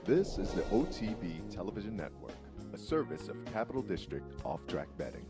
This is the OTB Television Network, a service of Capital District Off-Track Betting.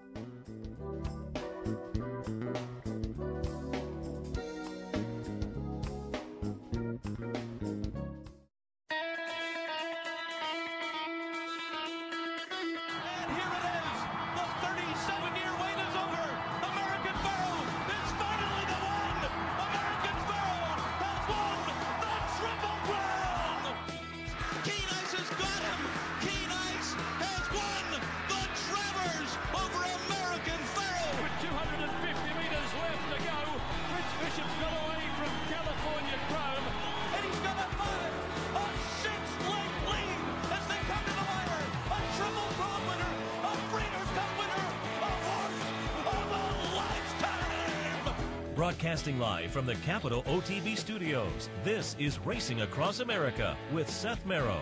Broadcasting live from the Capital OTB studios, this is Racing Across America with Seth Merrow.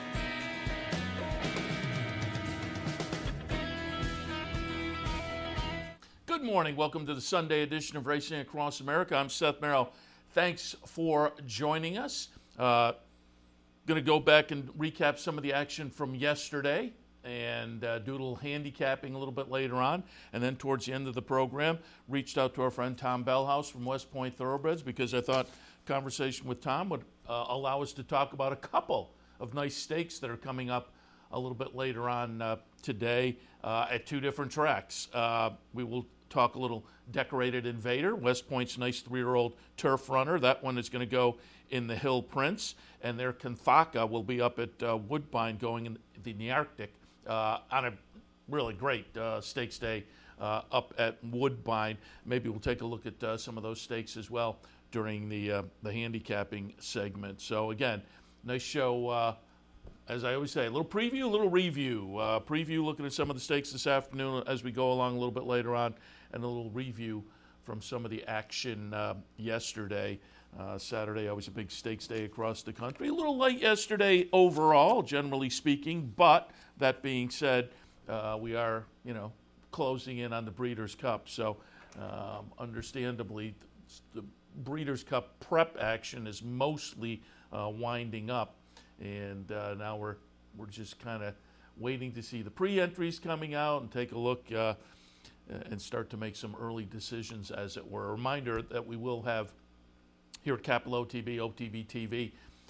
Good morning. Welcome to the Sunday edition of Racing Across America. I'm Seth Merrow. Thanks for joining us. Going to go back and recap some of the action from yesterday and do a little handicapping a little bit later on. And then towards the end of the program, reached out to our friend Tom Bellhouse from West Point Thoroughbreds because I thought conversation with Tom would allow us to talk about a couple of nice stakes that are coming up a little bit later on today at two different tracks. We will talk a little Decorated Invader, West Point's nice 3-year-old turf runner. That one is going to go in the Hill Prince, and their Kanthaka will be up at Woodbine going in the Arctic on a really great stakes day up at Woodbine. Maybe we'll take a look at some of those stakes as well during the handicapping segment. So again, nice show. As I always say, a little preview, a little review. Preview looking at some of the stakes this afternoon as we go along a little bit later on, and a little review from some of the action yesterday. Saturday, always a big stakes day across the country. A little light yesterday overall, generally speaking, but that being said, we are, closing in on the Breeders' Cup. So understandably, the Breeders' Cup prep action is mostly winding up. And now we're just kind of waiting to see the pre-entries coming out and take a look and start to make some early decisions, as it were. A reminder that we will have here at Capital OTB, OTB TV,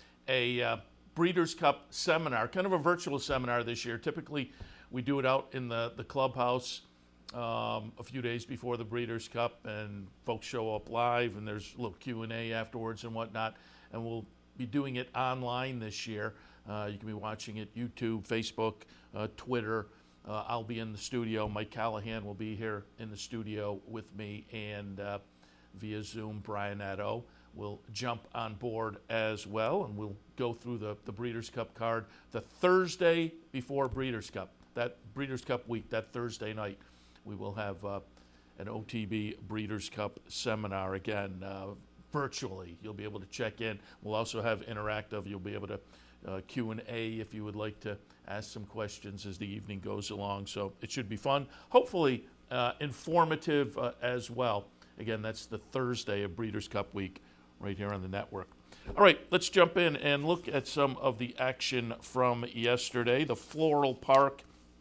a Breeders' Cup seminar, kind of a virtual seminar this year. Typically, we do it out in the clubhouse a few days before the Breeders' Cup, and folks show up live, and there's a little Q&A afterwards and whatnot, and we'll be doing it online this year. You can be watching it YouTube, Facebook, Twitter. I'll be in the studio. Mike Callahan will be here in the studio with me, and via Zoom, Brian Addo will jump on board as well, and we'll go through the Breeders' Cup card the Thursday before Breeders' Cup. That Breeders' Cup week, that Thursday night, we will have an OTB Breeders' Cup seminar again. Virtually, you'll be able to check in. We'll also have interactive. You'll be able to Q&A if you would like to ask some questions as the evening goes along. So it should be fun. Hopefully informative as well. Again, that's the Thursday of Breeders' Cup week right here on the network. All right, let's jump in and look at some of the action from yesterday. The Floral Park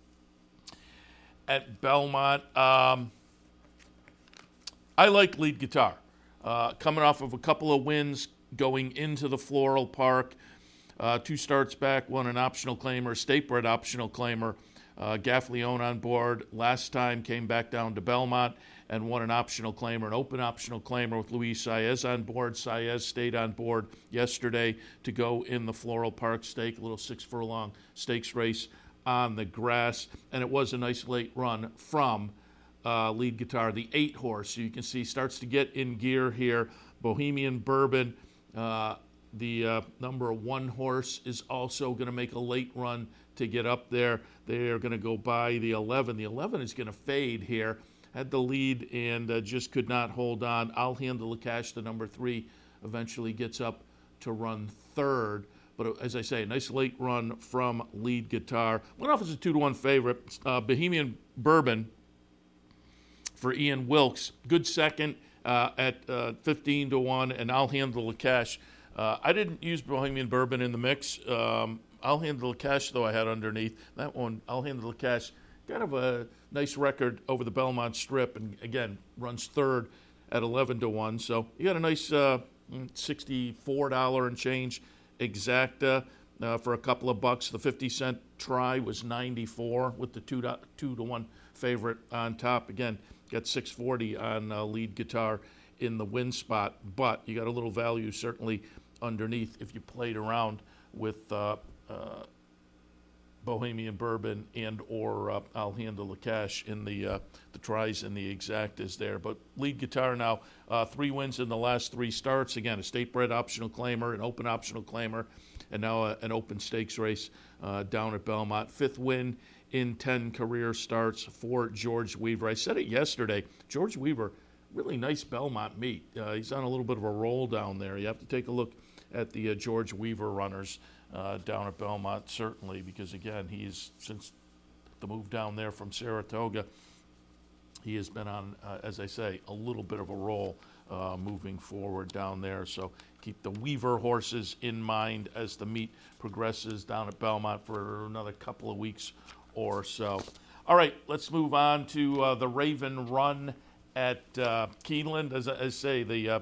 at Belmont. I like Lead Guitar. Coming off of a couple of wins going into the Floral Park. 2 starts back, won an optional claimer, state-bred optional claimer. Gaffleone on board. Last time came back down to Belmont and won an optional claimer, an open optional claimer with Luis Saez on board. Saez stayed on board yesterday to go in the Floral Park stake, a little 6-furlong stakes race on the grass. And it was a nice late run from Lead Guitar, the 8-horse. So you can see starts to get in gear here. Bohemian Bourbon, the number 1 horse, is also going to make a late run to get up there. They are going to go by the 11. The 11 is going to fade here. Had the lead and just could not hold on. I'll Handle the Cash, the number 3, eventually gets up to run 3rd. But as I say, a nice late run from Lead Guitar. Went off as a 2-1 favorite. Bohemian Bourbon for Ian Wilkes. Good second at 15-1, and I'll Handle the Cash I didn't use Bohemian Bourbon in the mix. I'll Handle the Cash, though, I had underneath. That one, I'll Handle the Cash, kind of a nice record over the Belmont Strip, and again, runs third at 11-1. So you got a nice $64 and change exacta for a couple of bucks. The 50-cent try was $94 with the 2-1 favorite on top. Again, got $640 on lead guitar in the win spot, but you got a little value certainly underneath if you played around with Bohemian Bourbon and or I'll Handle the Cash in the tries and the exactas there. But lead guitar now, 3 wins in the last 3 starts. Again, a state-bred optional claimer, an open optional claimer, and now an open stakes race down at Belmont. 5th win in 10 career starts for George Weaver. I said it yesterday. George Weaver, really nice Belmont meet. He's on a little bit of a roll down there. You have to take a look at the George Weaver runners down at Belmont, certainly, because, again, he's, since the move down there from Saratoga, he has been on, as I say, a little bit of a roll moving forward down there. So keep the Weaver horses in mind as the meet progresses down at Belmont for another couple of weeks or so. All right, let's move on to the Raven Run at Keeneland. As I say, the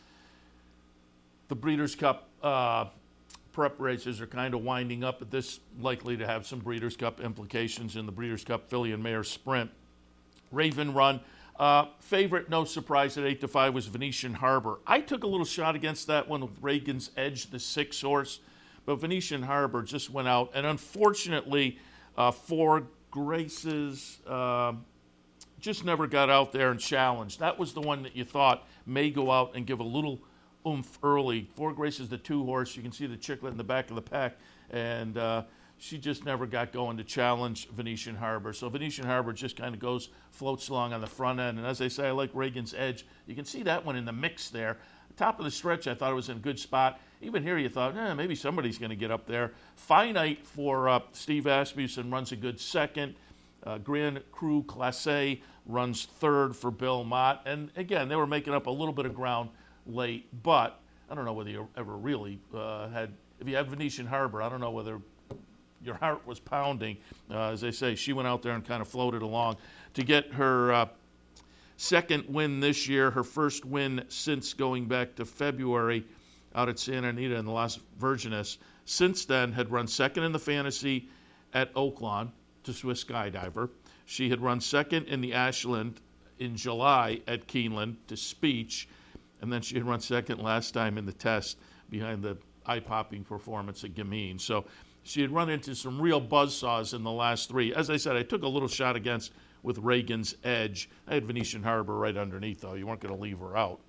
Breeders' Cup prep races are kind of winding up, but this likely to have some Breeders' Cup implications in the Breeders' Cup Filly and Mare Sprint. Raven Run. Favorite, no surprise, at 8-5 was Venetian Harbor. I took a little shot against that one with Reagan's Edge, the 6 horse, but Venetian Harbor just went out, and unfortunately, 4 Graces just never got out there and challenged. That was the one that you thought may go out and give a little oomph early. 4 Graces, the 2 horse. You can see the chicklet in the back of the pack, and she just never got going to challenge Venetian Harbor. So Venetian Harbor just kind of floats along on the front end. And as I say, I like Reagan's Edge. You can see that one in the mix there. Top of the stretch, I thought it was in a good spot. Even here, you thought, maybe somebody's going to get up there. Finite for Steve Asmussen runs a good second. Grand Cru Classe runs third for Bill Mott. And again, they were making up a little bit of ground late, but I don't know whether you ever really if you have Venetian Harbor, I don't know whether your heart was pounding. As I say, she went out there and kind of floated along to get her second win this year, her first win since going back to February out at Santa Anita in the Las Virgenes. Since then, had run second in the Fantasy at Oaklawn to Swiss Skydiver. She had run second in the Ashland in July at Keeneland to Speech, and then she had run second last time in the test behind the eye-popping performance at Gamine. So she had run into some real buzzsaws in the last 3. As I said, I took a little shot against with Reagan's Edge. I had Venetian Harbor right underneath, though. You weren't going to leave her out.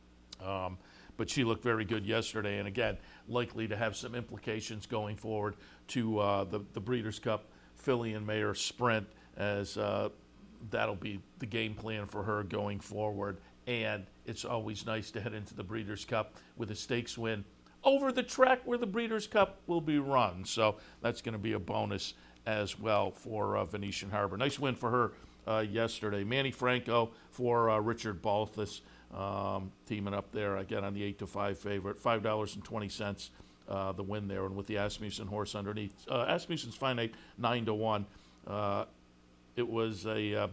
But she looked very good yesterday, and again, likely to have some implications going forward to the Breeders' Cup Filly and Mare Sprint, as that'll be the game plan for her going forward. And it's always nice to head into the Breeders' Cup with a stakes win over the track where the Breeders' Cup will be run. So that's going to be a bonus as well for Venetian Harbor. Nice win for her yesterday. Manny Franco for Richard Balthus, teaming up there again on the 8-5 favorite. $5.20 the win there, and with the Asmussen horse underneath. Asmussen's finite 9-1. It was a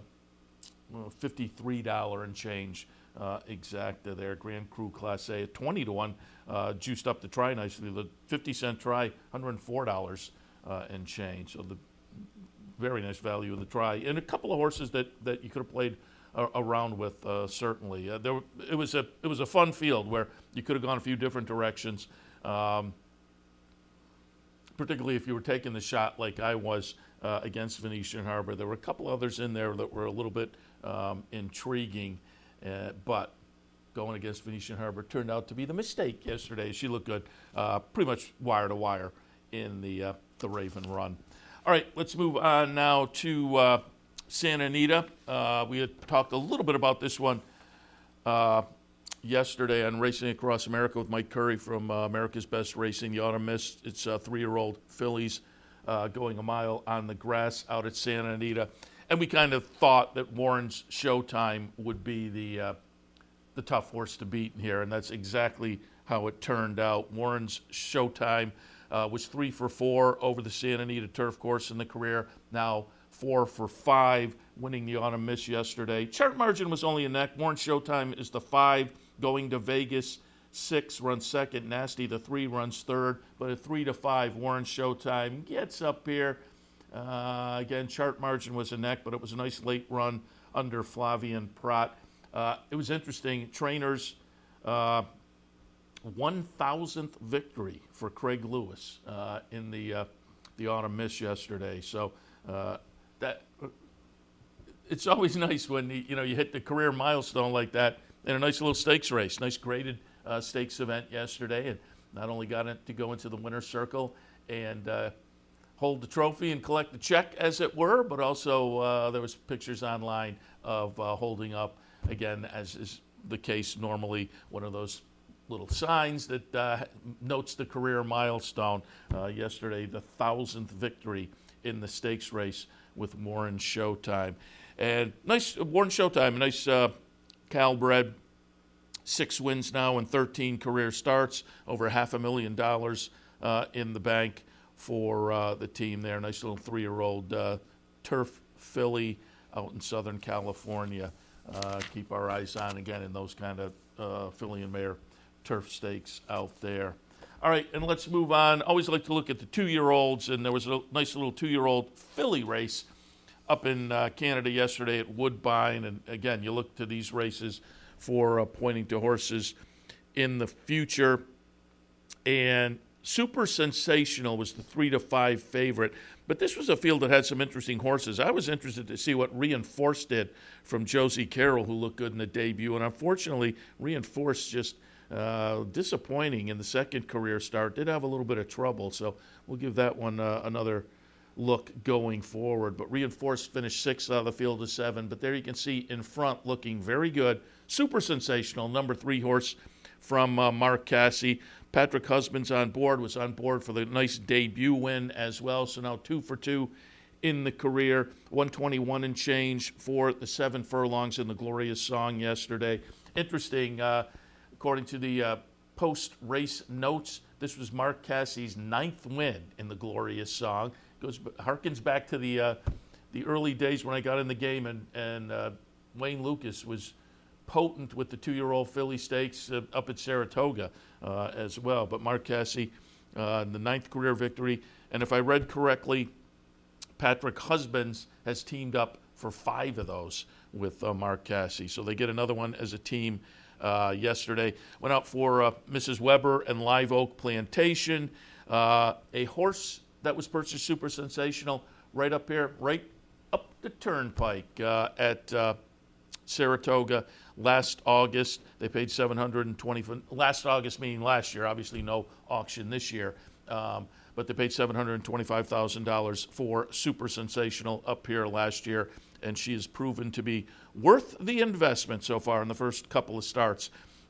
$53 and change exacta there. Grand Cru Classe at 20-1, juiced up the try nicely. The 50-cent try, $104 and change. So the very nice value of the try, and a couple of horses that you could have played around with, certainly. It was a fun field where you could have gone a few different directions, particularly if you were taking the shot like I was against Venetian Harbor. There were a couple others in there that were a little bit intriguing, but going against Venetian Harbor turned out to be the mistake yesterday. She looked good, pretty much wire to wire in the Raven Run. All right, let's move on now to Santa Anita. We had talked a little bit about this one yesterday on Racing Across America with Mike Curry from America's Best Racing. The Autumn Mist. It's 3-year-old fillies going a mile on the grass out at Santa Anita. And we kind of thought that Warren's Showtime would be the tough horse to beat here, and that's exactly how it turned out. Warren's Showtime was 3 for 4 over the Santa Anita turf course in the career. Now 4 for 5, winning the Autumn Miss yesterday. Chart margin was only a neck. Warren's Showtime is the 5, going to Vegas. 6 runs second. Nasty, the 3, runs third. But a 3 to 5, Warren's Showtime gets up here. Again, chart margin was a neck, but it was a nice late run under Flavian Prat. It was interesting. Trainers, 1,000th victory for Craig Lewis in the Autumn Miss yesterday. So that it's always nice when you hit the career milestone like that in a nice little stakes race, nice graded stakes event yesterday, and not only got it to go into the winner's circle and hold the trophy and collect the check, as it were, but also there was pictures online of holding up, again, as is the case normally, one of those little signs that notes the career milestone. Yesterday, the 1,000th victory in the stakes race with Warren's Showtime. And nice, Warren's Showtime, a nice Cal bred, 6 wins now and 13 career starts, over $500,000 in the bank for the team there. Nice little 3-year-old turf filly out in Southern California. Keep our eyes on, again, in those kind of filly and mare turf stakes out there. All right, and let's move on. Always like to look at the 2-year-olds, and there was a nice little 2-year-old filly race up in Canada yesterday at Woodbine. And again, you look to these races for pointing to horses in the future. And Super Sensational was the 3 to 5 favorite, but this was a field that had some interesting horses. I was interested to see what Reinforced did from Josie Carroll, who looked good in the debut, and unfortunately, Reinforced just disappointing in the second career start. Did have a little bit of trouble, so we'll give that one another look going forward. But Reinforced finished 6th out of the field of 7, but there you can see in front looking very good. Super Sensational, number 3 horse from Mark Casse. Patrick Husbands was on board for the nice debut win as well. So now 2 for 2 in the career. 121 and change for the 7 furlongs in the Glorious Song yesterday. Interesting, according to the post-race notes, this was Mark Casse's 9th win in the Glorious Song. Harkens back to the early days when I got in the game, and Wayne Lucas was potent with the 2-year-old filly stakes up at Saratoga as well. But Mark Casse, the 9th career victory. And if I read correctly, Patrick Husbands has teamed up for 5 of those with Mark Casse. So they get another one as a team yesterday. Went out for Mrs. Weber and Live Oak Plantation. A horse that was purchased, Super Sensational, right up here, right up the turnpike at Saratoga last August. They paid $720 last August, meaning last year. Obviously, no auction this year, but they paid $725,000 for Super Sensational up here last year, and she has proven to be worth the investment so far in the first couple of starts.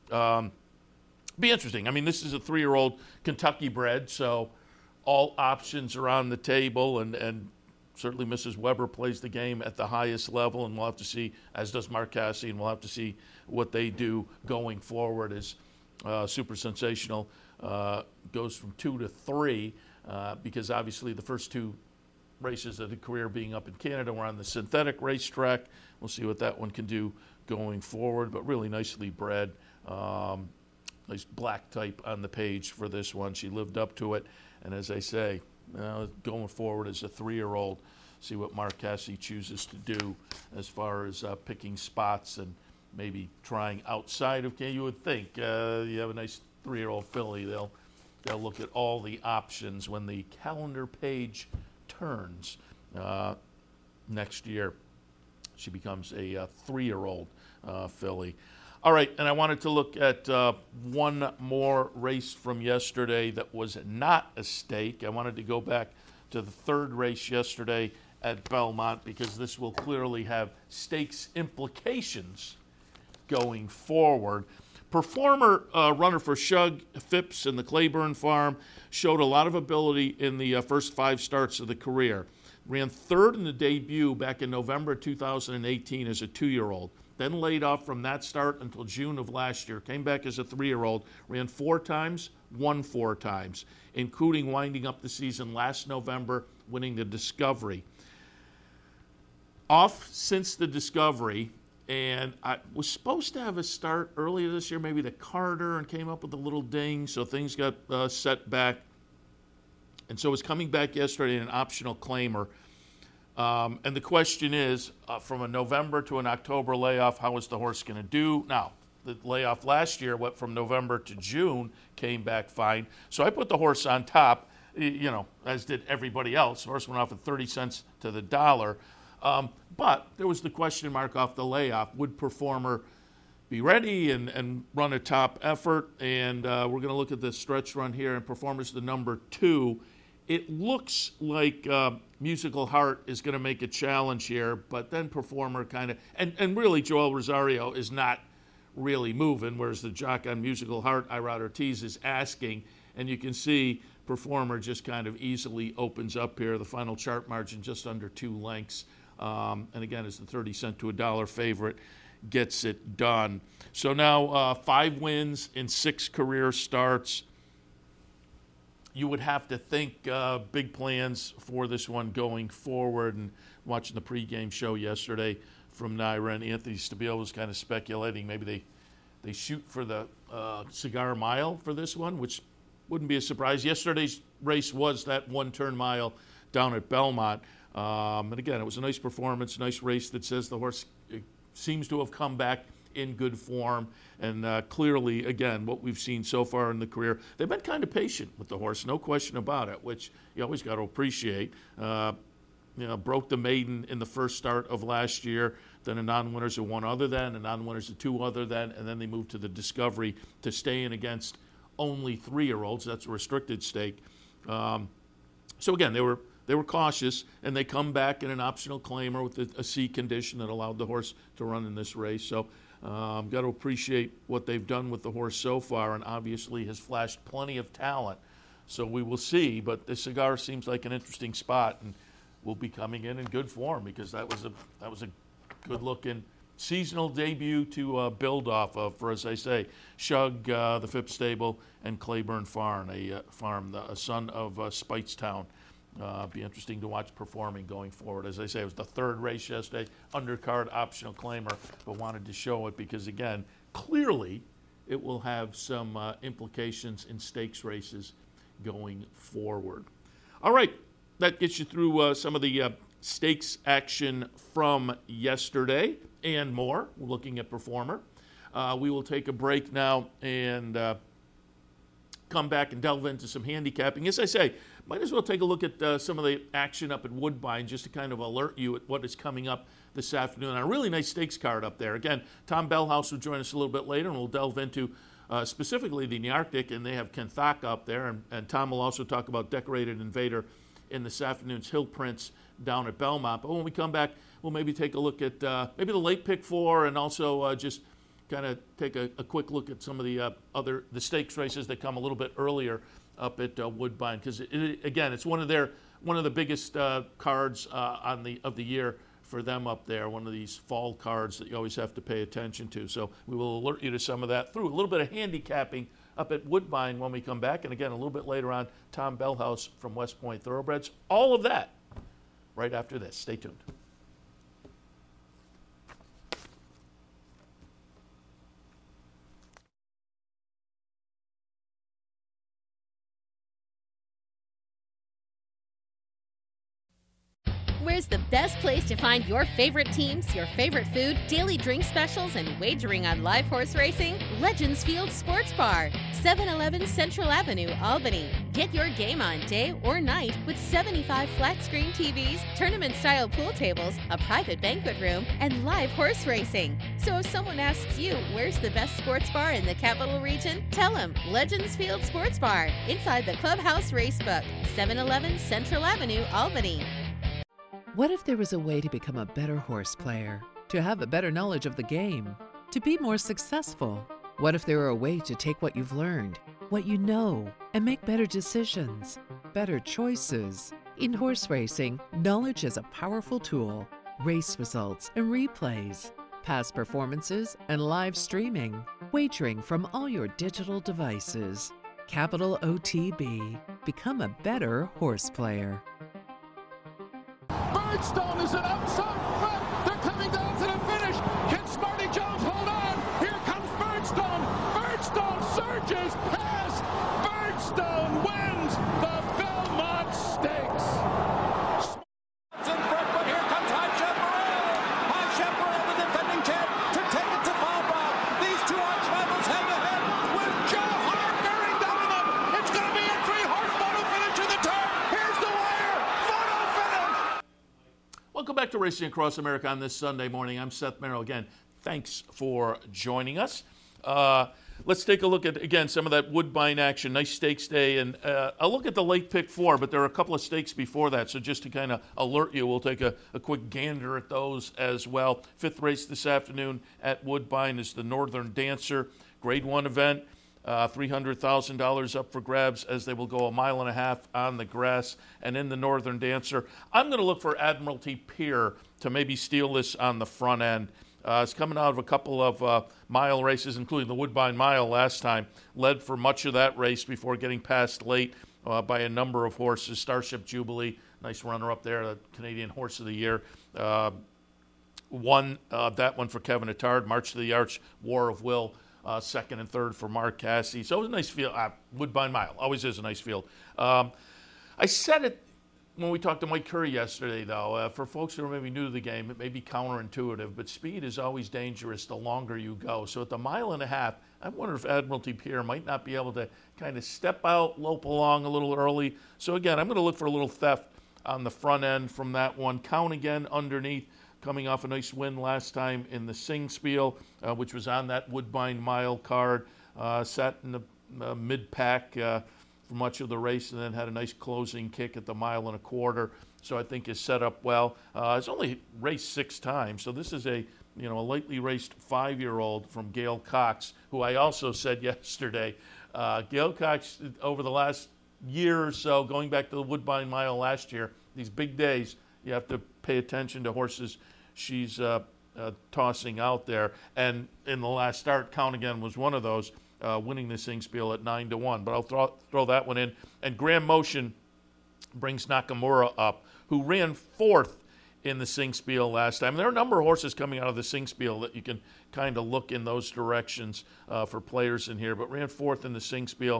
Be interesting. I mean, this is a 3-year-old Kentucky bred, so all options are on the table, and certainly Mrs. Weber plays the game at the highest level, and we'll have to see, as does Mark Casse, and we'll have to see what they do going forward as Super Sensational goes from 2 to 3, because obviously the first 2 races of the career being up in Canada were on the synthetic racetrack. We'll see what that one can do going forward, but really nicely bred. Nice black type on the page for this one. She lived up to it, and as I say, going forward as a 3-year-old, see what Mark Casse chooses to do as far as picking spots and maybe trying outside of Canada. You would think you have a nice 3-year-old filly, they'll look at all the options when the calendar page turns next year. She becomes a 3-year-old filly. All right, and I wanted to look at one more race from yesterday that was not a stake. I wanted to go back to the 3rd race yesterday at Belmont, because this will clearly have stakes implications going forward. Performer runner for Shug Phipps in the Claiborne Farm showed a lot of ability in the first 5 starts of the career. Ran 3rd in the debut back in November 2018 as a 2-year-old. then laid off from that start until June of last year. Came back as a 3-year-old, ran 4 times, won 4 times, including winding up the season last November, winning the Discovery. Off since the Discovery, and I was supposed to have a start earlier this year, maybe the Carter, and came up with a little ding, so things got set back. And so it's coming back yesterday in an optional claimer. And the question is, from a November to an October layoff, how is the horse going to do? Now, the layoff last year went from November to June, came back fine. So I put the horse on top, as did everybody else. The horse went off at 30 cents to the dollar. But there was the question mark off the layoff. Would Performer be ready and run a top effort? And we're going to look at the stretch run here, and Performer's the number 2. It looks like Musical Heart is going to make a challenge here, but then Performer kind of, and really Joel Rosario is not really moving, whereas the jock on Musical Heart, Irad Ortiz, is asking, and you can see Performer just kind of easily opens up here. The final chart margin just under 2 lengths. And again, as the 30 cent to $1 favorite, gets it done. So now 5 wins in 6 career starts. You would have to think big plans for this one going forward. And watching the pregame show yesterday from Naira and Anthony Stabile was kind of speculating maybe they shoot for the Cigar Mile for this one, which wouldn't be a surprise. Yesterday's race was that 1-turn mile down at Belmont. And again, it was a nice performance, nice race that says the horse seems to have come back in good form. And clearly, again, what we've seen so far in the career, they've been kind of patient with the horse, no question about it, which you always got to appreciate. Broke the maiden in the first start of last year, then a non-winners of 1 other than, a non-winners of 2 other than, and then they moved to the Discovery to stay in against only 3-year-olds. That's a restricted stake. So again, they were cautious, and they come back in an optional claimer with a C condition that allowed the horse to run in this race. So got to appreciate what they've done with the horse so far, and obviously has flashed plenty of talent. So we will see, but the Cigar seems like an interesting spot, and will be coming in good form, because that was a good-looking seasonal debut to build off of for, as I say, Shug, the Phipps Stable, and Claiborne Farm, a son of Speightstown. Be interesting to watch performing going forward. As I say, it was the 3rd race yesterday, undercard optional claimer, but wanted to show it because, again, clearly it will have some implications in stakes races going forward. All right, that gets you through some of the stakes action from yesterday and more. We're looking at Performer. We will take a break now and come back and delve into some handicapping. As I say, might as well take a look at some of the action up at Woodbine just to kind of alert you at what is coming up this afternoon. And a really nice stakes card up there. Again, Tom Bellhouse will join us a little bit later, and we'll delve into specifically the Nearctic, and they have Kenthaka up there. And Tom will also talk about Decorated Invader in this afternoon's Hill Prince down at Belmont. But when we come back, we'll maybe take a look at maybe the late pick 4, and also just kind of take a quick look at some of the stakes races that come a little bit earlier up at Woodbine, because again, it's one of the biggest cards of the year for them up there. One of these fall cards that you always have to pay attention to. So we will alert you to some of that through a little bit of handicapping up at Woodbine when we come back, and again a little bit later on, Tom Bellhouse from West Point Thoroughbreds. All of that right after this. Stay tuned. Where's the best place to find your favorite teams, your favorite food, daily drink specials, and wagering on live horse racing? Legends Field Sports Bar, 711 Central Avenue, Albany. Get your game on day or night with 75 flat-screen TVs, tournament-style pool tables, a private banquet room, and live horse racing. So if someone asks you, where's the best sports bar in the Capital Region? Tell them Legends Field Sports Bar, inside the Clubhouse Racebook, 711 Central Avenue, Albany. What if there was a way to become a better horse player, to have a better knowledge of the game, to be more successful? What if there were a way to take what you've learned, what you know, and make better decisions, better choices? In horse racing, knowledge is a powerful tool. Race results and replays, past performances, and live streaming. Wagering from all your digital devices. Capital OTB. Become a better horse player. Birdstone is an outside front. They're coming down to the finish. Can Smarty Jones hold on? Here comes Birdstone. Birdstone surges past. Birdstone wins the Belmont Stakes. In front, but here comes High Chaparral. High Chaparral, the defending champ, to take it to Falbrough. These two arch rivals head to head with Joe Hart bearing down on them. It's going to be a 3-horse photo finish in the turn. Here's the wire. Photo finish. Welcome back to Racing Across America on this Sunday morning. I'm Seth Merrill again. Thanks for joining us. Let's take a look at, again, some of that Woodbine action. Nice stakes day. And I'll look at the late pick 4, but there are a couple of stakes before that. So just to kind of alert you, we'll take a quick gander at those as well. 5th race this afternoon at Woodbine is the Northern Dancer. Grade 1 event. $300,000 up for grabs as they will go 1.5 miles on the grass. And in the Northern Dancer, I'm going to look for Admiralty Pier to maybe steal this on the front end. It's coming out of a couple of mile races, including the Woodbine Mile last time. Led for much of that race before getting passed late by a number of horses. Starship Jubilee, nice runner-up there, the Canadian Horse of the Year. Won that one for Kevin Attard. March to the Arch, War of Will, 2nd and 3rd for Mark Cassidy. So it was a nice field. Woodbine Mile, always is a nice field. I said it when we talked to Mike Curry yesterday, though, for folks who are maybe new to the game, it may be counterintuitive, but speed is always dangerous the longer you go. So at the 1.5 miles, I wonder if Admiralty Pier might not be able to kind of step out, lope along a little early. So again, I'm going to look for a little theft on the front end from that one. Count again underneath, coming off a nice win last time in the Sing Spiel, which was on that Woodbine Mile card. Sat in the mid-pack for much of the race, and then had a nice closing kick at the 1.25 miles. So I think is set up well. It's only raced 6 times, so this is a lightly raced 5-year-old from Gail Cox, who I also said yesterday. Gail Cox, over the last year or so, going back to the Woodbine Mile last year, these big days, you have to pay attention to horses she's tossing out there. And in the last start, Count Again was one of those. Winning the Sing Spiel at 9-1, but I'll throw that one in. And Graham Motion brings Nakamura up, who ran 4th in the Sing Spiel last time. There are a number of horses coming out of the Sing Spiel that you can kind of look in those directions for players in here, but ran 4th in the Sing Spiel.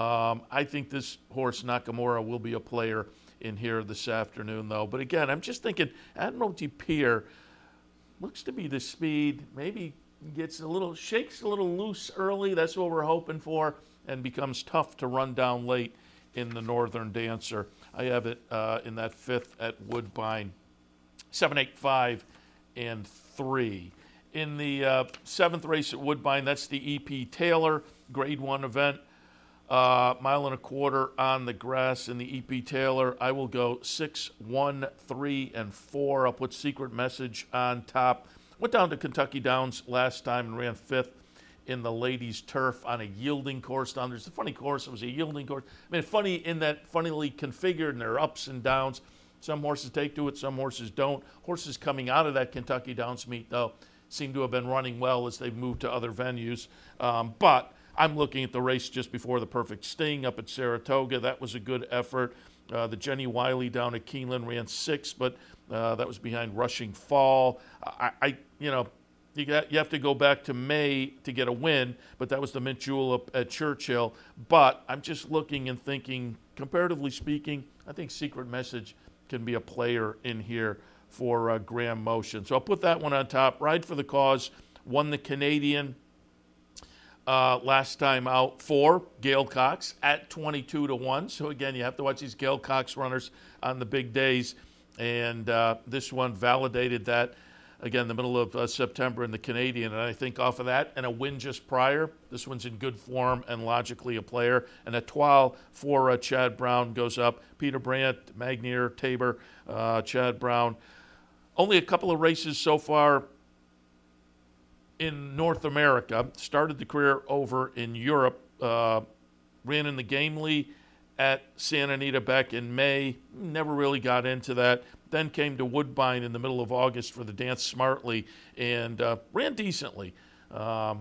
I think this horse, Nakamura, will be a player in here this afternoon, though. But again, I'm just thinking Admiralty Pier looks to be the speed, maybe shakes a little loose early. That's what we're hoping for, and becomes tough to run down late in the Northern Dancer. I have it in that 5th at Woodbine. 7, 8, 5, and 3. In the 7th race at Woodbine, that's the E.P. Taylor Grade 1 event. 1.25 miles on the grass in the E.P. Taylor. I will go 6, 1, 3, and 4. I'll put Secret Message on top. Went down to Kentucky Downs last time and ran 5th in the ladies' turf on a yielding course down there. It's a funny course. It was a yielding course. I mean, funny in that funnily configured, and there are ups and downs. Some horses take to it, some horses don't. Horses coming out of that Kentucky Downs meet, though, seem to have been running well as they've moved to other venues. But I'm looking at the race just before the Perfect Sting up at Saratoga. That was a good effort. The Jenny Wiley down at Keeneland ran 6th, but that was behind Rushing Fall. You have to go back to May to get a win, but that was the Mint Jewel up at Churchill. But I'm just looking and thinking, comparatively speaking, I think Secret Message can be a player in here for Graham Motion. So I'll put that one on top. Ride for the Cause won the Canadian last time out for Gail Cox at 22-1. So again, you have to watch these Gail Cox runners on the big days. And this one validated that, again, the middle of September in the Canadian. And I think off of that and a win just prior, this one's in good form and logically a player. And Etoile for Chad Brown goes up. Peter Brandt, Magnier, Tabor, Chad Brown. Only a couple of races so far in North America. Started the career over in Europe. Ran in the Gamely at Santa Anita back in May. Never really got into that. Then came to Woodbine in the middle of August for the Dance Smartly and ran decently. So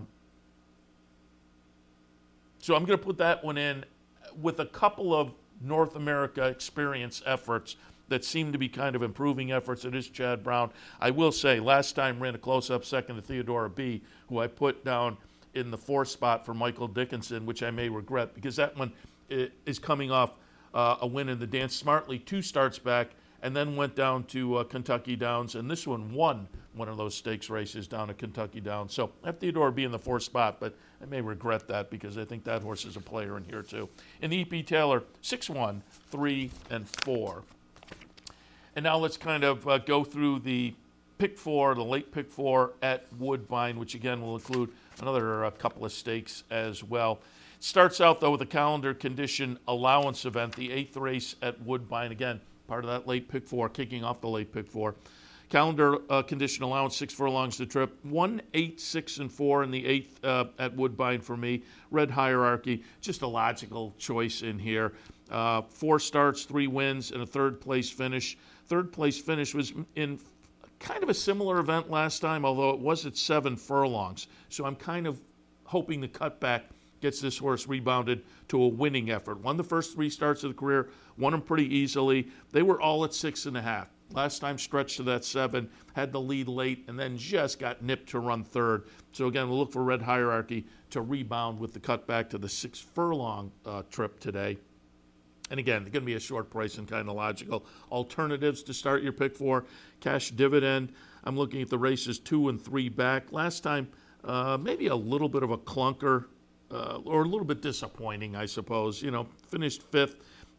I'm going to put that one in with a couple of North America experience efforts that seem to be kind of improving efforts. It is Chad Brown. I will say, last time ran a close-up second to Theodora B., who I put down in the 4th spot for Michael Dickinson, which I may regret because that one is coming off a win in the Dance Smartly 2 starts back, and then went down to Kentucky Downs, and this one won one of those stakes races down at Kentucky Downs. So I have Theodora B in the 4th spot, but I may regret that because I think that horse is a player in here too. In the E.P. Taylor, 6-1, 3, and 4. And now let's kind of go through the pick 4, the late pick 4 at Woodbine, which again will include another couple of stakes as well. It starts out though with a calendar condition allowance event, the 8th race at Woodbine. Again, part of that late pick 4, kicking off the late pick 4. Calendar condition allowance, 6 furlongs to trip. 1, 8, 6, and 4 in the 8th at Woodbine for me. Red Hierarchy, just a logical choice in here. 4 starts, 3 wins, and a 3rd place finish. 3rd place finish was in kind of a similar event last time, although it was at 7 furlongs. So I'm kind of hoping the cutback gets this horse rebounded to a winning effort. Won the first 3 starts of the career, won them pretty easily. They were all at 6.5. Last time stretched to that 7, had the lead late, and then just got nipped to run 3rd. So again, we'll look for Red Hierarchy to rebound with the cutback to the 6 furlong trip today. And again, going to be a short price and kind of logical. Alternatives to start your pick 4, Cash Dividend. I'm looking at the races 2 and 3 back. Last time, maybe a little bit of a clunker or a little bit disappointing, I suppose. Finished 5th.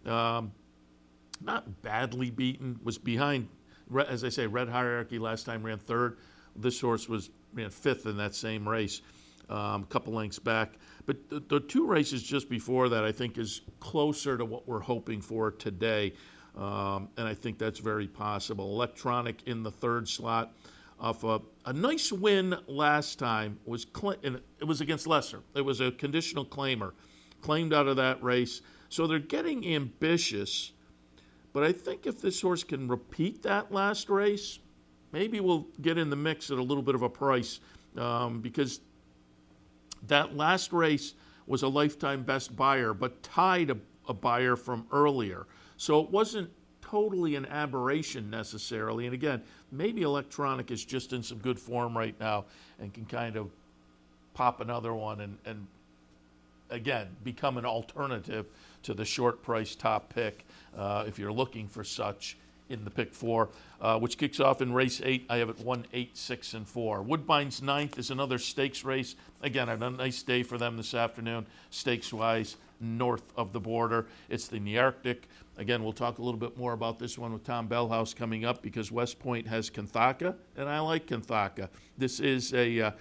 Not badly beaten. Was behind, as I say, Red Hierarchy last time ran 3rd. This horse ran 5th in that same race, a couple lengths back. But the 2 races just before that, I think, is closer to what we're hoping for today. And I think that's very possible. Electronic in the 3rd slot off a nice win last time. It was against Lesser. It was a conditional claimer. Claimed out of that race. So they're getting ambitious. But I think if this horse can repeat that last race, maybe we'll get in the mix at a little bit of a price because that last race was a lifetime best buyer, but tied a buyer from earlier. So it wasn't totally an aberration necessarily. And again, maybe Electronic is just in some good form right now and can kind of pop another one and again, become an alternative to the short price top pick if you're looking for such in the pick 4, which kicks off in race 8. I have it 1, 8, 6, and 4. Woodbine's 9th is another stakes race. Again, a nice day for them this afternoon, stakes-wise, north of the border. It's the Nearctic. Again, we'll talk a little bit more about this one with Tom Bellhouse coming up because West Point has Kanthaka, and I like Kanthaka. This is a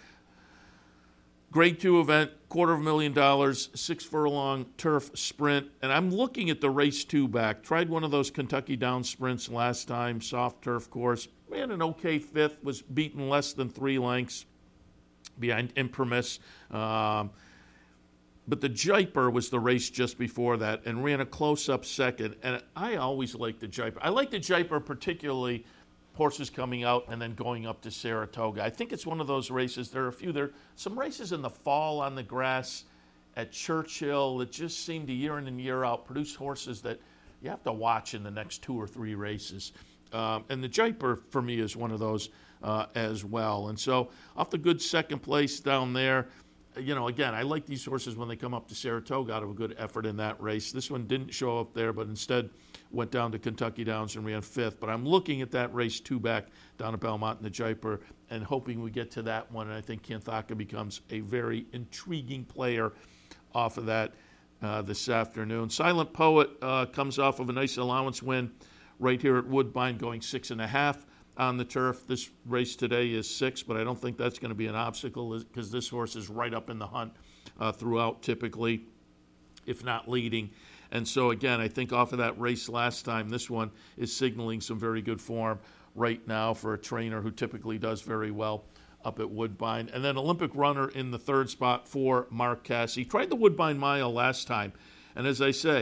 Grade 2 event, $250,000, 6 furlong turf sprint. And I'm looking at the race 2 back. Tried one of those Kentucky Downs sprints last time, soft turf course. Ran an okay 5th, was beaten less than 3 lengths behind Imprimis. But the Jaipur was the race just before that and ran a close-up 2nd. And I always like the Jaipur. I like the Jaipur particularly horses coming out and then going up to Saratoga. I think it's one of those races. There are some races in the fall on the grass at Churchill that just seem to year in and year out produce horses that you have to watch in the next 2 or 3 races. And the Jaipur for me is one of those as well. And so off the good 2nd place down there, again, I like these horses when they come up to Saratoga out of a good effort in that race. This one didn't show up there, but instead went down to Kentucky Downs and ran 5th. But I'm looking at that race 2 back down at Belmont in the Jaipur and hoping we get to that one. And I think Kanthaka becomes a very intriguing player off of that this afternoon. Silent Poet comes off of a nice allowance win right here at Woodbine, going 6.5 on the turf. This race today is 6, but I don't think that's going to be an obstacle because this horse is right up in the hunt throughout typically, if not leading. And so, again, I think off of that race last time, this one is signaling some very good form right now for a trainer who typically does very well up at Woodbine. And then Olympic Runner in the 3rd spot for Mark Casse. Tried the Woodbine Mile last time. And as I say,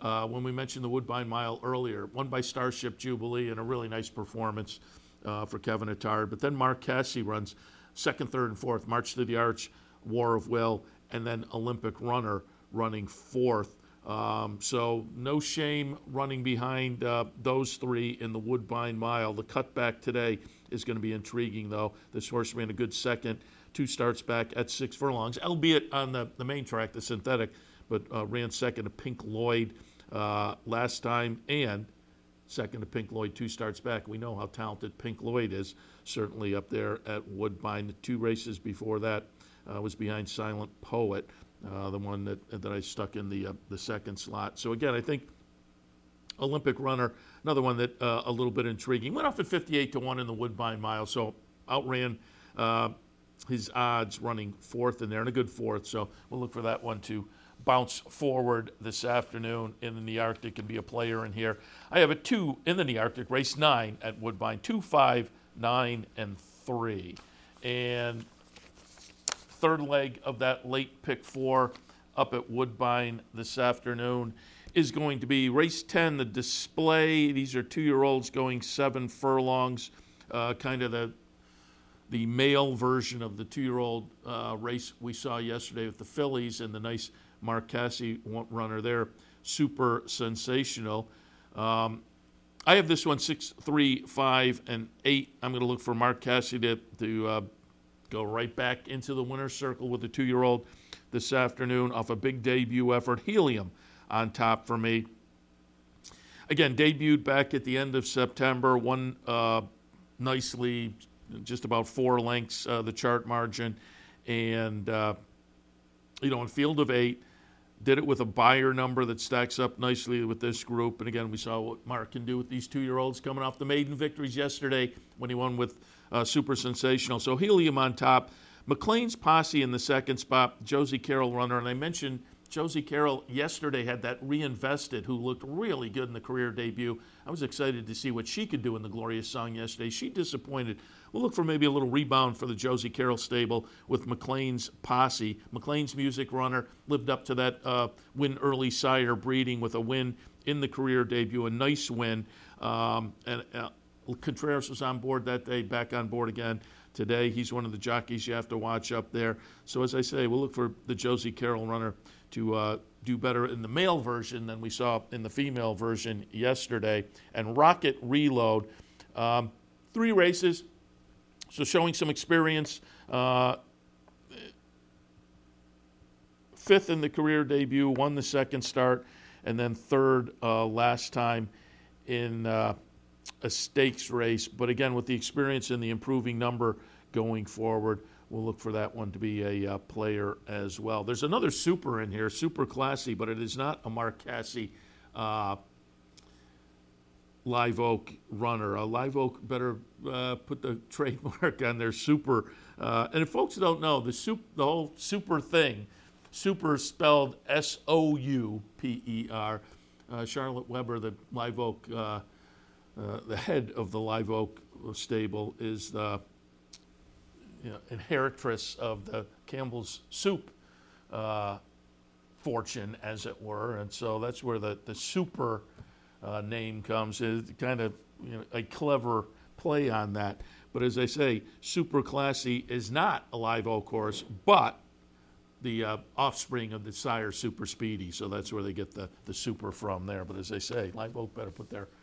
when we mentioned the Woodbine Mile earlier, won by Starship Jubilee and a really nice performance for Kevin Attard. But then Mark Casse runs second, third, and fourth, March to the Arch, War of Will, and then Olympic Runner running fourth. So no shame running behind those three in the Woodbine Mile. The cutback today is going to be intriguing, though. This horse ran a good second, 2 starts back at 6 furlongs, albeit on the main track, the synthetic, but ran second to Pink Lloyd last time, and second to Pink Lloyd 2 starts back. We know how talented Pink Lloyd is, certainly up there at Woodbine. The 2 races before that was behind Silent Poet, the one that I stuck in the second slot. So again, I think Olympic Runner, another one that a little bit intriguing. Went off at 58-1 in the Woodbine Mile, so outran his odds running fourth in there, and a good fourth. So we'll look for that one to bounce forward this afternoon in the Nearctic and be a player in here. I have a 2 in the Nearctic, race 9 at Woodbine, 2, 5, 9, and 3. And third leg of that late pick 4 up at Woodbine this afternoon is going to be race 10, the Display. These are 2-year-olds going 7 furlongs, kind of the male version of the 2-year-old race we saw yesterday with the fillies and the nice Mark Casse runner there, Super Sensational. I have this one 6, 3, 5, and 8. I'm going to look for Mark Casse to go right back into the winner's circle with the 2-year-old this afternoon off a big debut effort. Helium on top for me. Again, debuted back at the end of September, won nicely, just about 4 lengths, the chart margin, and in field of 8, did it with a buyer number that stacks up nicely with this group. And again, we saw what Mark can do with these 2-year-olds coming off the maiden victories yesterday when he won with Super Sensational. So Helium on top. McLean's Posse in the second spot, Josie Carroll runner. And I mentioned Josie Carroll yesterday had that Reinvested, who looked really good in the career debut. I was excited to see what she could do in the Glorious Song yesterday. She disappointed. We'll look for maybe a little rebound for the Josie Carroll stable with McLean's Posse. McLean's Music Runner lived up to that win early sire breeding with a win in the career debut, a nice win. And Contreras was on board that day, back on board again today. He's one of the jockeys you have to watch up there. So as I say, we'll look for the Josie Carroll runner to do better in the male version than we saw in the female version yesterday. And Rocket Reload, 3 races, so showing some experience. 5th in the career debut, won the second start, and then 3rd last time in a stakes race. But again, with the experience and the improving number going forward, we'll look for that one to be a player as well. There's another super in here, Super Classy, but it is not a Mark Casse Live Oak runner. Live Oak better put the trademark on their super. And if folks don't know, the whole super thing, super spelled S-O-U-P-E-R. Charlotte Weber, the Live Oak, the head of the Live Oak stable, is the inheritress of the Campbell's Soup fortune, as it were. And so that's where the super name comes. It's kind of a clever play on that. But as I say, Super Classy is not a Live Oak horse, but the offspring of the sire Super Speedy. So that's where they get the super from there. But as I say, Live Oak better put their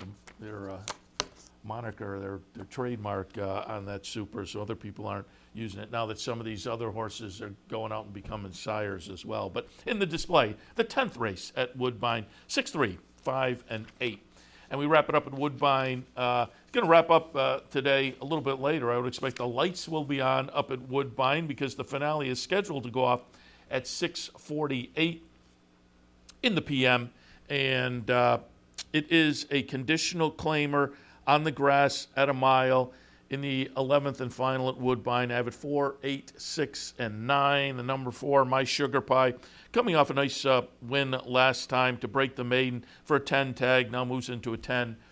moniker, their trademark on that super, so other people aren't using it now that some of these other horses are going out and becoming sires as well. But in the Display, the 10th race at Woodbine, 6, 3, 5, and 8. And we wrap it up at Woodbine. Going to wrap up today a little bit later. I would expect the lights will be on up at Woodbine because the finale is scheduled to go off at 6:48 in the p.m. And it is a conditional claimer on the grass at a mile in the 11th and final at Woodbine. I have it 4, 8, 6, and 9. The number 4, My Sugar Pie, coming off a nice win last time to break the maiden for a 10 tag. Now moves into a 10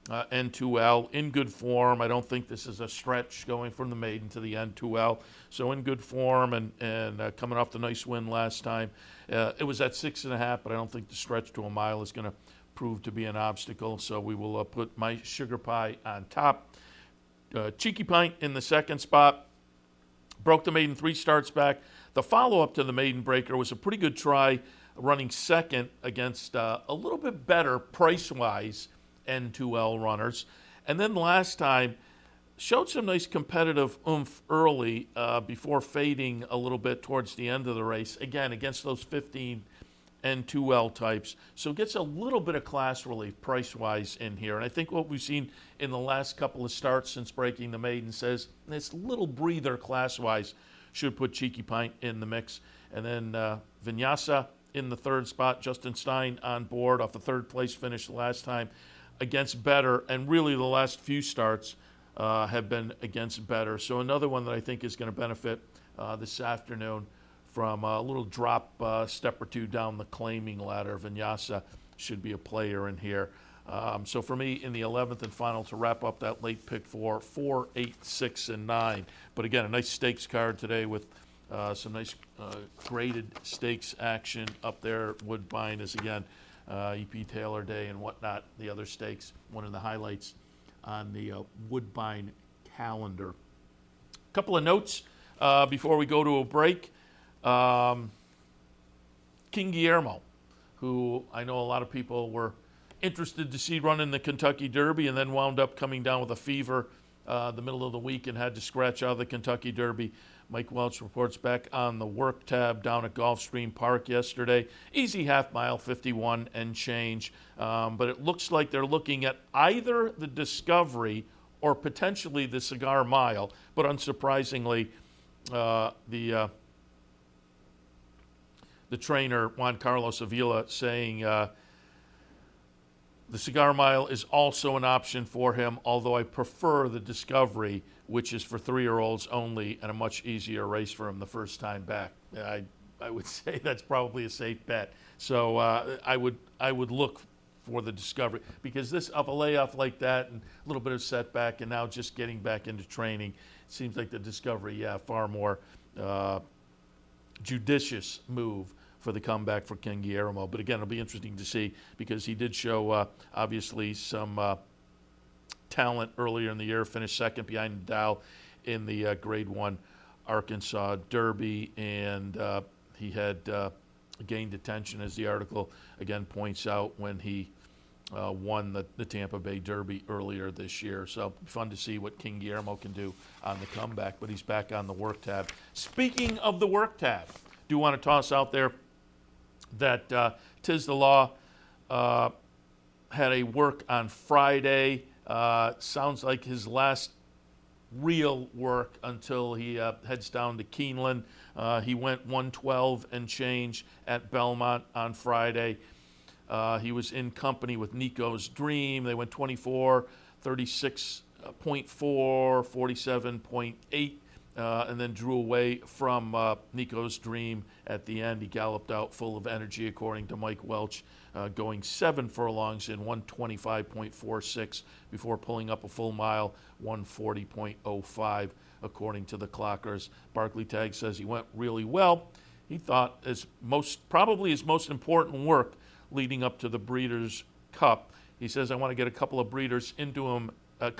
N2L, in good form. I don't think this is a stretch going from the maiden to the N2L. So in good form and coming off the nice win last time. It was at 6.5, but I don't think the stretch to a mile is going to prove to be an obstacle. So we will put My Sugar Pie on top. Cheeky Pint in the second spot. Broke the maiden 3 starts back. The follow-up to the maiden breaker was a pretty good try, running second against a little bit better price-wise N2L runners. And then last time, showed some nice competitive oomph early before fading a little bit towards the end of the race. Again, against those 15 N2L types. So gets a little bit of class relief price-wise in here. And I think what we've seen in the last couple of starts since breaking the maiden says this little breather class-wise should put Cheeky Pint in the mix. And then Vinyasa in the third spot. Justin Stein on board off the third place finish the last time against better, and really the last few starts have been against better. So another one that I think is going to benefit this afternoon from a little drop step or two down the claiming ladder. Vinyasa should be a player in here. So for me, in the 11th and final to wrap up that late pick 4, 8, 6, and 9. But again, a nice stakes card today with some nice graded stakes action up there. Woodbine is again E.P. Taylor Day and whatnot, the other stakes, one of the highlights on the Woodbine calendar. A couple of notes before we go to a break. King Guillermo, who I know a lot of people were interested to see run in the Kentucky Derby and then wound up coming down with a fever the middle of the week and had to scratch out of the Kentucky Derby. Mike Welch reports back on the work tab down at Gulfstream Park yesterday. Easy half mile, 51 and change. But it looks like they're looking at either the Discovery or potentially the Cigar Mile. But unsurprisingly, the trainer, Juan Carlos Avila, saying the Cigar Mile is also an option for him, although I prefer the Discovery, which is for 3-year-olds only and a much easier race for him the first time back. I would say that's probably a safe bet. So I would look for the Discovery, because this of a layoff like that and a little bit of setback and now just getting back into training, it seems like the Discovery, far more judicious move for the comeback for King Guillermo. But again, it'll be interesting to see, because he did show obviously some talent earlier in the year, finished second behind Dow in the Grade 1 Arkansas Derby, and he had gained attention, as the article again points out, when he won the Tampa Bay Derby earlier this year. So fun to see what King Guillermo can do on the comeback, but he's back on the work tab. Speaking of the work tab, do want to toss out there that Tiz the Law had a work on Friday. Sounds like his last real work until he heads down to Keeneland. He went 112 and change at Belmont on Friday. He was in company with Nico's Dream. They went 24, 36.4, 47.8. And then drew away from Nico's Dream at the end. He galloped out full of energy, according to Mike Welch, going 7 furlongs in 125.46 before pulling up a full mile, 140.05, according to the clockers. Barclay Tagg says he went really well. He thought probably his most important work leading up to the Breeders' Cup. He says, I want to get a couple of breezes into him at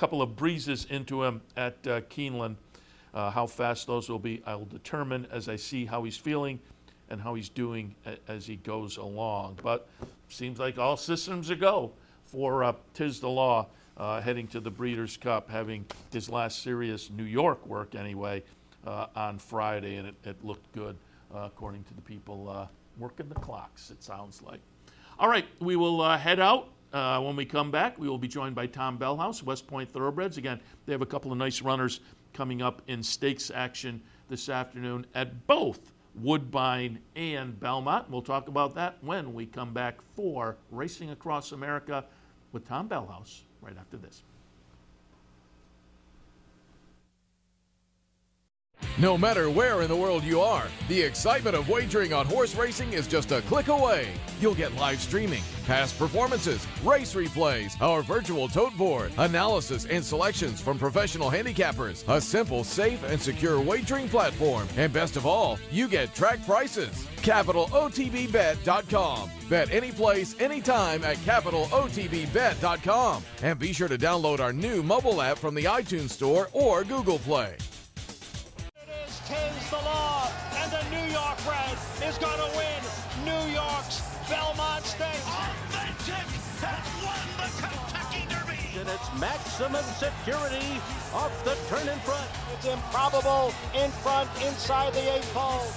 Keeneland. How fast those will be, I will determine as I see how he's feeling and how he's doing as he goes along. But seems like all systems are go for Tiz the Law heading to the Breeders' Cup, having his last serious New York work anyway on Friday, and it looked good according to the people working the clocks, it sounds like. All right, we will head out. When we come back, we will be joined by Tom Bellhouse, West Point Thoroughbreds. Again, they have a couple of nice runners coming up in stakes action this afternoon at both Woodbine and Belmont. We'll talk about that when we come back for Racing Across America with Tom Bellhouse right after this. No matter where in the world you are, the excitement of wagering on horse racing is just a click away. You'll get live streaming, past performances, race replays, our virtual tote board, analysis and selections from professional handicappers, a simple, safe, and secure wagering platform, and best of all, you get track prices. CapitalOTBBet.com. Bet any place, anytime at CapitalOTBBet.com. And be sure to download our new mobile app from the iTunes Store or Google Play. 'Tis the law, and the New York Red is going to win New York's Belmont Stakes. Authentic has won the Kentucky Derby. And it's maximum security off the turn in front. It's improbable in front, inside the 8 pole.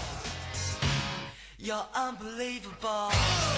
You're unbelievable.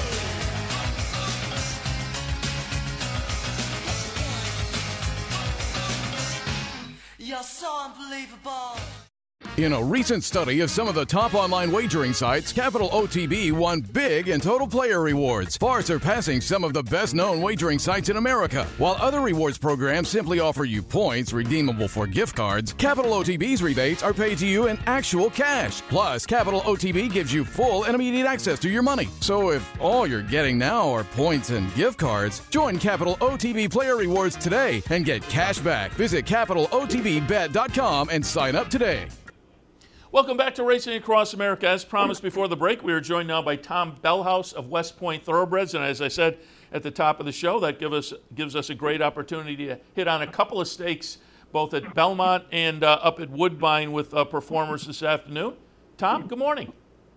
You're so unbelievable. In a recent study of some of the top online wagering sites, Capital OTB won big in total player rewards, far surpassing some of the best-known wagering sites in America. While other rewards programs simply offer you points redeemable for gift cards, Capital OTB's rebates are paid to you in actual cash. Plus, Capital OTB gives you full and immediate access to your money. So if all you're getting now are points and gift cards, join Capital OTB Player Rewards today and get cash back. Visit CapitalOTBBet.com and sign up today. Welcome back to Racing Across America. As promised before the break, we are joined now by Tom Bellhouse of West Point Thoroughbreds. And as I said at the top of the show, that gives us a great opportunity to hit on a couple of stakes, both at Belmont and up at Woodbine with performers this afternoon. Tom, good morning.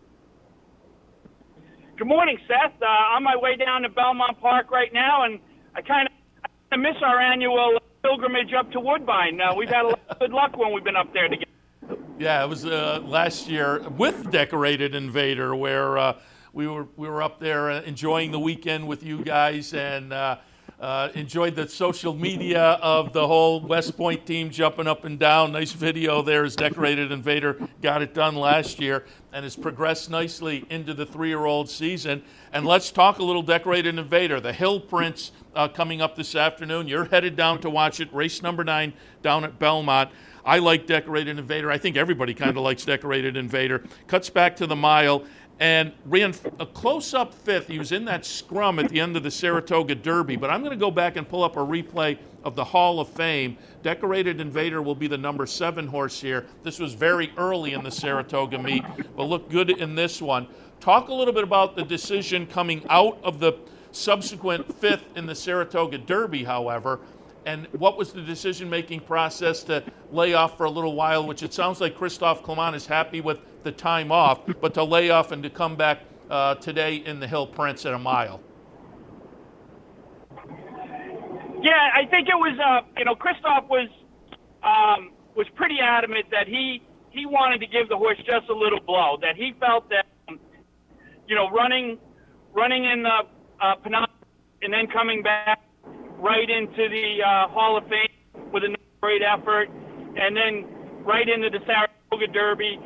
Good morning, Seth. On my way down to Belmont Park right now, and I kind of miss our annual pilgrimage up to Woodbine. We've had a lot of good luck when we've been up there together. Yeah, it was last year with Decorated Invader, where we were up there enjoying the weekend with you guys, and enjoyed the social media of the whole West Point team jumping up and down. Nice video there as Decorated Invader got it done last year and has progressed nicely into the 3-year-old season. And let's talk a little Decorated Invader. The Hill Prince coming up this afternoon. You're headed down to watch it, race number 9 down at Belmont. I like Decorated Invader. I think everybody kind of likes Decorated Invader. Cuts back to the mile and ran a close-up 5th. He was in that scrum at the end of the Saratoga Derby. But I'm going to go back and pull up a replay of the Hall of Fame. Decorated Invader will be the number 7 horse here. This was very early in the Saratoga meet, but looked good in this one. Talk a little bit about the decision coming out of the subsequent 5th in the Saratoga Derby, however. And what was the decision-making process to lay off for a little while, which it sounds like Christophe Clement is happy with the time off, but to lay off and to come back today in the Hill Prince at a mile? Yeah, I think it was, Christophe was pretty adamant that he wanted to give the horse just a little blow, that he felt that, running in the Penang and then coming back right into the Hall of Fame with a great effort, and then right into the Saratoga Derby.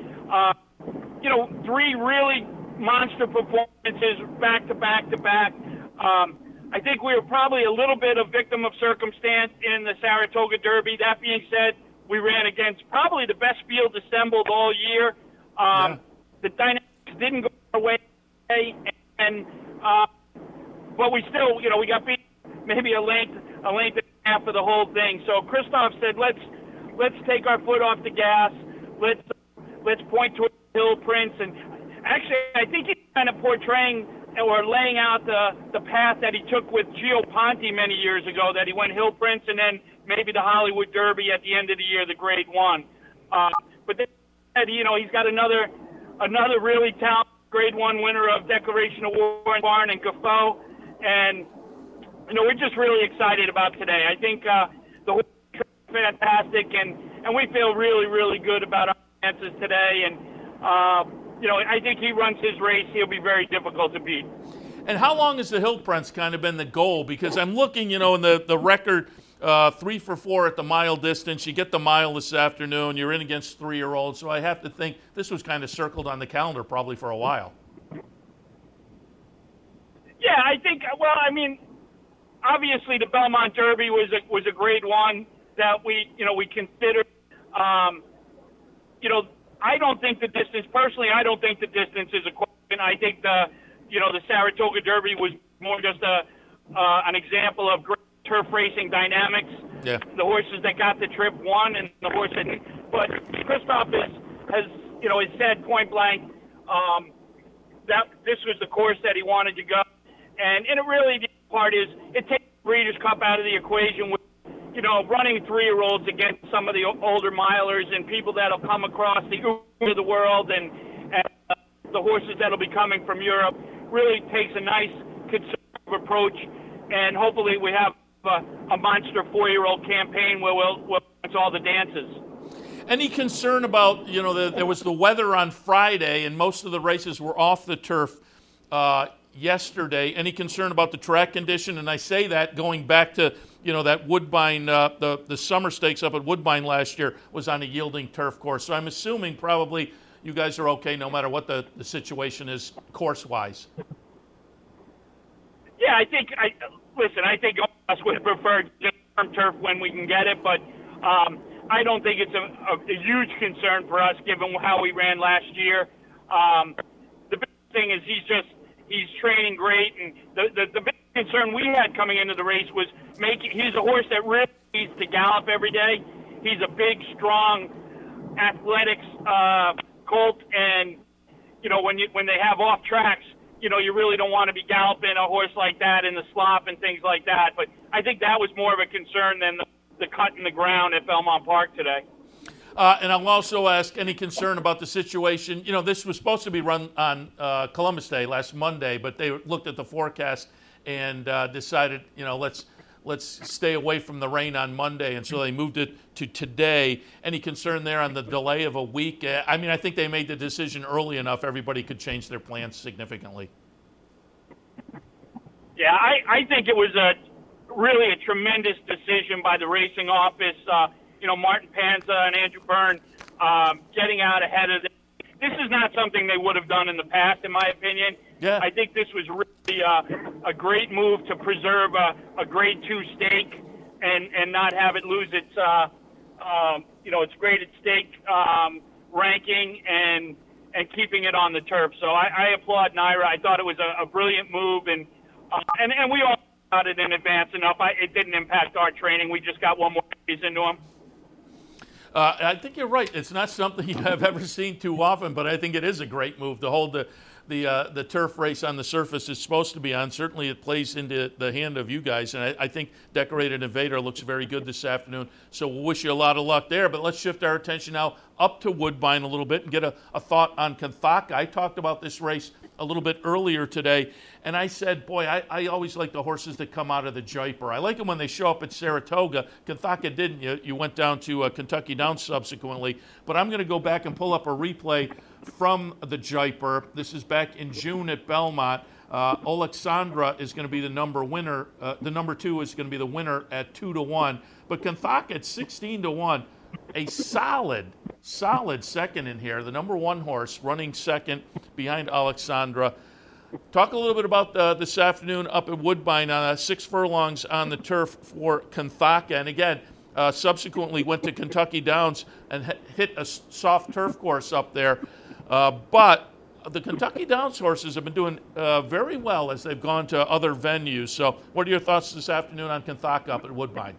3 really monster performances back to back to back. I think we were probably a little bit a victim of circumstance in the Saratoga Derby. That being said, we ran against probably the best field assembled all year. The dynamics didn't go our way, but we still, we got beat maybe a length and a half of the whole thing. So Christophe said, let's take our foot off the gas. Let's point toward Hill Prince. And actually, I think he's kind of portraying or laying out the path that he took with Gio Ponte many years ago, that he went Hill Prince and then maybe the Hollywood Derby at the end of the year, the Grade 1. But then, he's got another really talented Grade 1 winner of Declaration of War in Barn and Gaffoe. And we're just really excited about today. I think the horse is fantastic, and we feel really, really good about our chances today. And, I think he runs his race. He'll be very difficult to beat. And how long has the Hill Prince kind of been the goal? Because I'm looking, in the record, 3 for 4 at the mile distance. You get the mile this afternoon. You're in against 3-year-olds. So I have to think this was kind of circled on the calendar probably for a while. Yeah, I think, obviously the Belmont Derby was a Grade 1 that we considered. I don't think the distance, personally, I don't think the distance is a question. I think the Saratoga Derby was more just an example of great turf racing dynamics. Yeah. The horses that got the trip won, and the horse that didn't. But Christoph has said point blank that this was the course that he wanted to go. And it really, the part is, it takes the Breeders' Cup out of the equation with, running 3-year-olds against some of the older milers and people that'll come across the Uber of the world and the horses that'll be coming from Europe. Really takes a nice conservative approach, and hopefully we have a monster 4-year-old campaign where we'll dance all the dances. Any concern about, there was the weather on Friday and most of the races were off the turf yesterday. Any concern about the track condition? And I say that going back to, that Woodbine, the summer stakes up at Woodbine last year was on a yielding turf course. So I'm assuming probably you guys are okay no matter what the situation is course-wise. Yeah, I think all of us would prefer just firm turf when we can get it, but I don't think it's a huge concern for us given how we ran last year. The big thing is he's training great, and the big concern we had coming into the race was he's a horse that really needs to gallop every day. He's a big, strong, athletics colt, and when they have off tracks, you really don't want to be galloping a horse like that in the slop and things like that. But I think that was more of a concern than the cut in the ground at Belmont Park today. And I'll also ask any concern about the situation. This was supposed to be run on Columbus Day last Monday, but they looked at the forecast and decided, let's stay away from the rain on Monday, and so they moved it to today. Any concern there on the delay of a week? I think they made the decision early enough everybody could change their plans significantly. Yeah, I think it was really a tremendous decision by the racing office. Martin Panza and Andrew Byrne getting out ahead of this. This is not something they would have done in the past, in my opinion. Yeah. I think this was really a great move to preserve a Grade 2 stake and not have it lose its its graded stake ranking and keeping it on the turf. So I applaud NYRA. I thought it was a brilliant move, and we all got it in advance enough. It didn't impact our training. We just got one more piece into them. I think you're right. It's not something you have ever seen too often, but I think it is a great move to hold the turf race on the surface it's supposed to be on. Certainly it plays into the hand of you guys, and I think Decorated Invader looks very good this afternoon, so we'll wish you a lot of luck there. But let's shift our attention now up to Woodbine a little bit and get a thought on Kanthaka. I talked about this race a little bit earlier today, and I said, boy, I always like the horses that come out of the Jaipur. I like them when they show up at Saratoga. Kanthaka didn't. You went down to Kentucky Downs subsequently, but I'm going to go back and pull up a replay from the Jaipur. This is back in June at Belmont. Alexandra is going to be the number winner. The number 2 is going to be the winner at 2-1, but Kanthaka at 16-1. A solid second in here. The number 1 horse running second behind Alexandra. Talk a little bit about this afternoon up at Woodbine on 6 furlongs on the turf for Kanthaka. And again, subsequently went to Kentucky Downs and hit a soft turf course up there. But the Kentucky Downs horses have been doing very well as they've gone to other venues. So what are your thoughts this afternoon on Kanthaka up at Woodbine?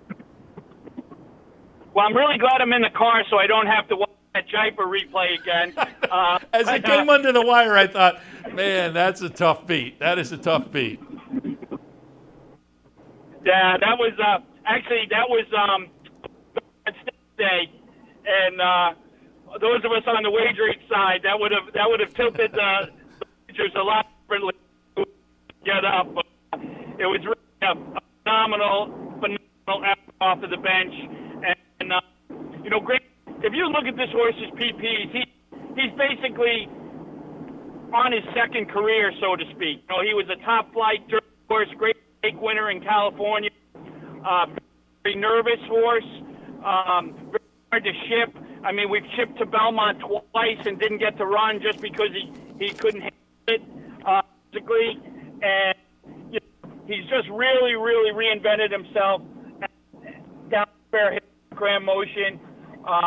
Well, I'm really glad I'm in the car so I don't have to watch that Jaipur replay again. As it came under the wire, I thought, man, that's a tough beat. That is a tough beat. Yeah, that was day, and those of us on the wagering side, that would have tilted the wagers a lot differently to get up. It was really a phenomenal effort off of the bench. And, great. If you look at this horse's PPs, he's basically on his second career, so to speak. He was a top flight horse, great stake winner in California, very nervous horse, very hard to ship. I mean, we've shipped to Belmont twice and didn't get to run just because he couldn't handle it physically. And he's just really, really reinvented himself down fair hit, cram motion.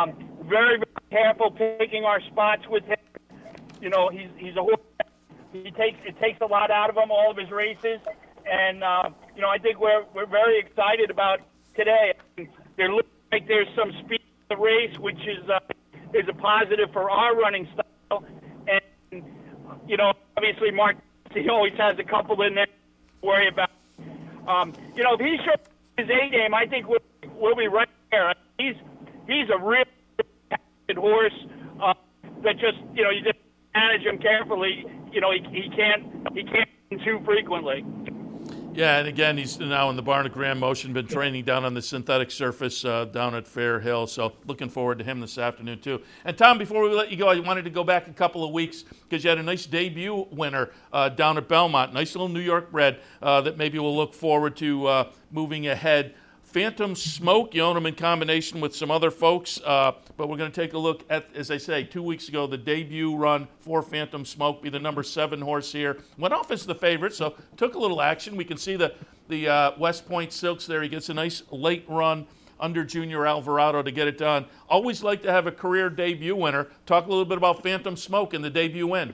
very, very careful picking our spots with him. You know, he's a horse. It takes a lot out of him, all of his races, and you know, I think we're very excited about today. There looks like there's some speed in the race, which is a positive for our running style. And you know, obviously Mark, he always has a couple in there to worry about. You know, if he shows his A game, I think we'll be right there. He's a really talented horse that just, you know, you just manage him carefully. You know, he can't win too frequently. Yeah, and again, he's now in the Barnet Grand Motion, been training down on the synthetic surface down at Fair Hill, so looking forward to him this afternoon too. And Tom, before we let you go, I wanted to go back a couple of weeks because you had a nice debut winner down at Belmont, nice little New York bred that maybe we'll look forward to moving ahead. Phantom Smoke, you own them in combination with some other folks, but we're going to take a look at, as I say, 2 weeks ago, the debut run for Phantom Smoke, be the number 7 horse here. Went off as the favorite, so took a little action. We can see the West Point Silks there. He gets a nice late run under Junior Alvarado to get it done. Always like to have a career debut winner. Talk a little bit about Phantom Smoke and the debut win.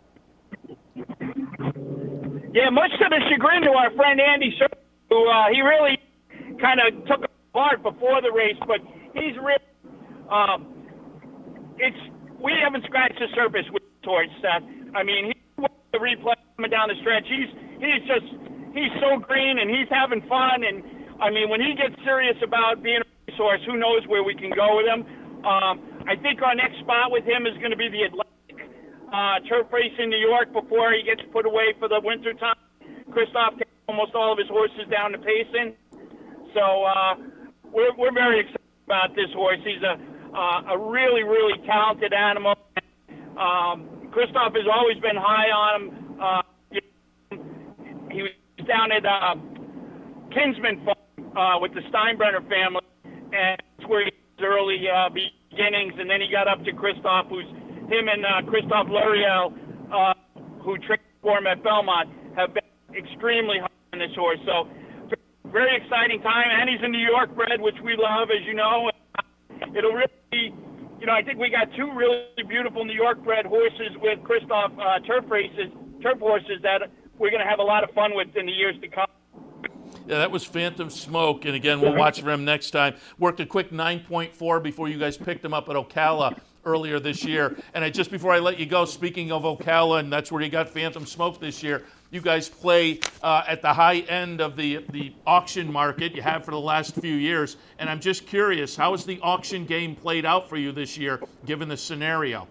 Yeah, much to the chagrin to our friend Andy Sir, who he really kind of took it apart before the race, but he's really we haven't scratched the surface with Torch, Seth. I mean, he's the replay coming down the stretch. He's so green and he's having fun, and I mean, when he gets serious about being a racehorse, who knows where we can go with him. I think our next spot with him is going to be the Atlantic turf race in New York before he gets put away for the winter time. Christoph takes almost all of his horses down to Payson. So we're very excited about this horse. He's a really, really talented animal. Christoph has always been high on him. He was down at Kinsman Farm with the Steinbrenner family, and that's where he was early beginnings. And then he got up to Christoph, him and Christoph L'Oreal, who trained for him at Belmont, have been extremely high on this horse. So very exciting time, and he's a New York bred, which we love, as you know. It'll really be, you know, I think we got 2 really beautiful New York bred horses with Christoph turf horses that we're going to have a lot of fun with in the years to come. Yeah, that was Phantom Smoke, and again, we'll watch for him next time. Worked a quick 9.4 before you guys picked him up at Ocala earlier this year. And just before I let you go, speaking of Ocala, and that's where you got Phantom Smoke this year, you guys play at the high end of the auction market. You have for the last few years. And I'm just curious, how has the auction game played out for you this year, given the scenario?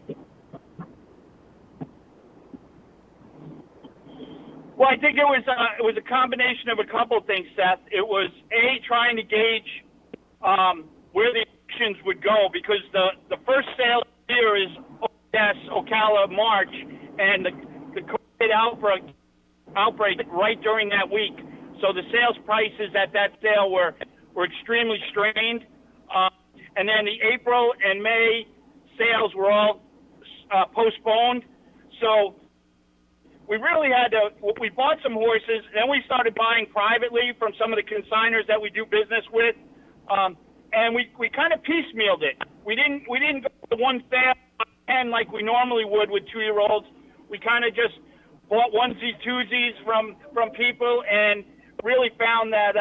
Well, I think it was a combination of a couple of things, Seth. It was, trying to gauge where the auctions would go, because the first sale here is Ocala March, and the COVID outbreak right during that week. So the sales prices at that sale were extremely strained. And then the April and May sales were all postponed. So we really had to, we bought some horses, then we started buying privately from some of the consigners that we do business with. And we kind of piecemealed it. We didn't go to one sale and like we normally would with 2-year-olds. We kind of just bought onesies, twosies from people, and really found that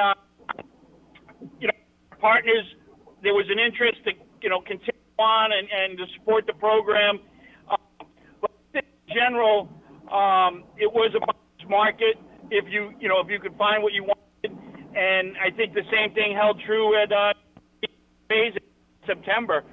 partners, there was an interest to continue on and to support the program. But in general, it was a buyer's market if you could find what you wanted, and I think the same thing held true at in September.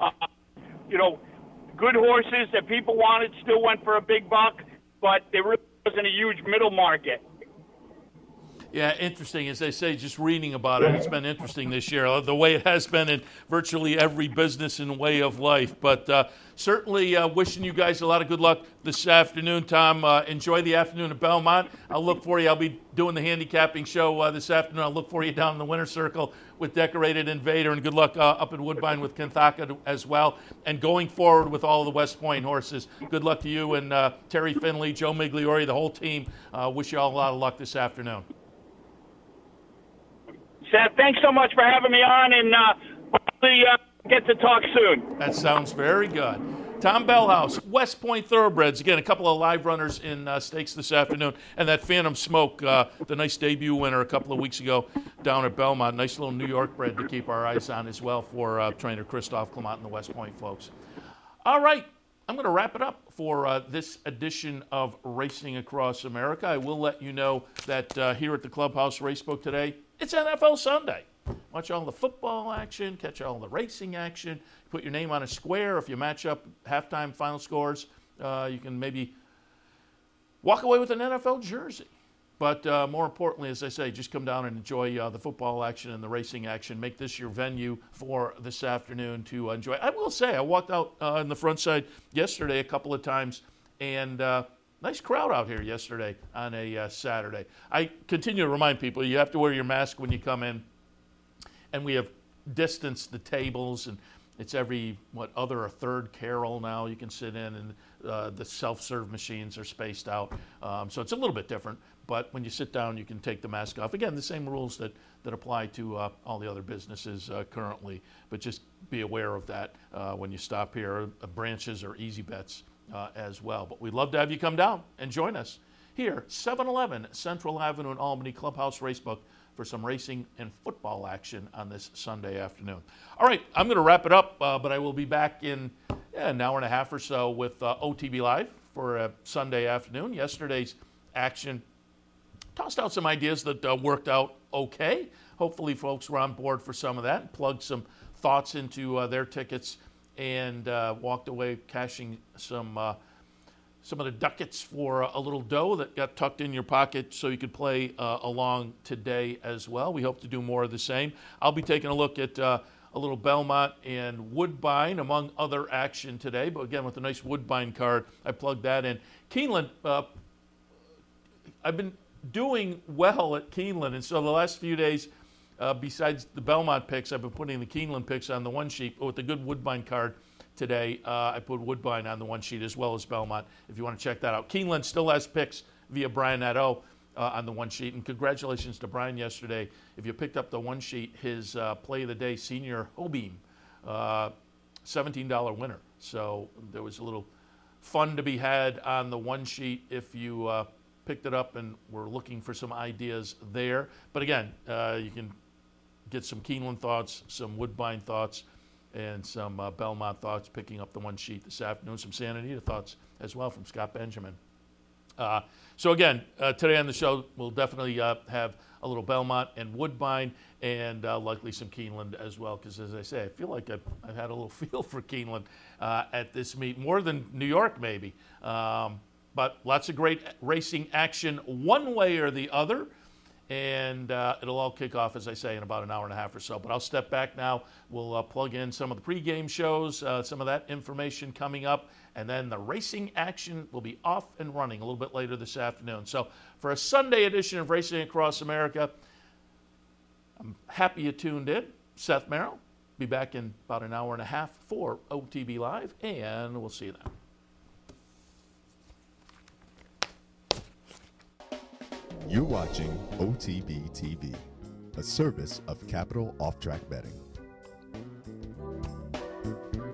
Good horses that people wanted still went for a big buck, but there really wasn't a huge middle market. Yeah, interesting. As they say, just reading about it, it's been interesting this year, the way it has been in virtually every business and way of life. But certainly wishing you guys a lot of good luck this afternoon, Tom. Enjoy the afternoon at Belmont. I'll look for you. I'll be doing the handicapping show this afternoon. I'll look for you down in the winter circle with Decorated Invader, and good luck up at Woodbine with Kenthaka as well. And going forward with all of the West Point horses, good luck to you and Terry Finley, Joe Migliori, the whole team. Wish you all a lot of luck this afternoon. Seth, thanks so much for having me on, and hopefully Get to talk soon. That sounds very good. Tom Bellhouse, West Point Thoroughbreds. Again, a couple of live runners in stakes this afternoon. And that Phantom Smoke, the nice debut winner a couple of weeks ago down at Belmont. Nice little New York bred to keep our eyes on as well for trainer Christophe Clement and the West Point folks. All right, I'm going to wrap it up for this edition of Racing Across America. I will let you know that here at the Clubhouse Racebook today, it's NFL Sunday. Watch all the football action, catch all the racing action, put your name on a square. If you match up halftime final scores, you can maybe walk away with an NFL jersey. But more importantly, as I say, just come down and enjoy the football action and the racing action. Make this your venue for this afternoon to enjoy. I will say, I walked out on the front side yesterday a couple of times, and nice crowd out here yesterday on a Saturday. I continue to remind people, you have to wear your mask when you come in. And we have distanced the tables, and it's every, other or third carol now you can sit in, and the self-serve machines are spaced out. So it's a little bit different, but when you sit down, you can take the mask off. Again, the same rules that apply to all the other businesses currently, but just be aware of that when you stop here. Branches or easy bets as well. But we'd love to have you come down and join us here, 711 Central Avenue in Albany, Clubhouse Racebook, for some racing and football action on this Sunday afternoon. All right, I'm going to wrap it up, but I will be back in an hour and a half or so with OTB Live for a Sunday afternoon. Yesterday's action tossed out some ideas that worked out okay. Hopefully folks were on board for some of that and plugged some thoughts into their tickets and walked away cashing some of the ducats for a little dough that got tucked in your pocket so you could play along today as well. We hope to do more of the same. I'll be taking a look at a little Belmont and Woodbine, among other action today. But again, with a nice Woodbine card, I plugged that in. Keeneland, I've been doing well at Keeneland, and so the last few days, besides the Belmont picks, I've been putting the Keeneland picks on the one sheet. With the good Woodbine card today, I put Woodbine on the one sheet as well as Belmont, if you want to check that out. Keeneland still has picks via Brian Nadeau on the one sheet, and congratulations to Brian yesterday. If you picked up the one sheet, his Play of the Day Senior Hobeam, $17 winner. So there was a little fun to be had on the one sheet if you picked it up and were looking for some ideas there. But again, you can get some Keeneland thoughts, some Woodbine thoughts, and some Belmont thoughts picking up the one sheet this afternoon. Some Santa Anita thoughts as well from Scott Benjamin. So again, today on the show, we'll definitely have a little Belmont and Woodbine and likely some Keeneland as well, because as I say, I feel like I've had a little feel for Keeneland at this meet, more than New York maybe. But lots of great racing action one way or the other. And it'll all kick off, as I say, in about an hour and a half or so. But I'll step back now. We'll plug in some of the pregame shows, some of that information coming up. And then the racing action will be off and running a little bit later this afternoon. So for a Sunday edition of Racing Across America, I'm happy you tuned in. Seth Merrill. Be back in about an hour and a half for OTB Live. And we'll see you then. You're watching OTB TV, a service of Capital Off Track Betting.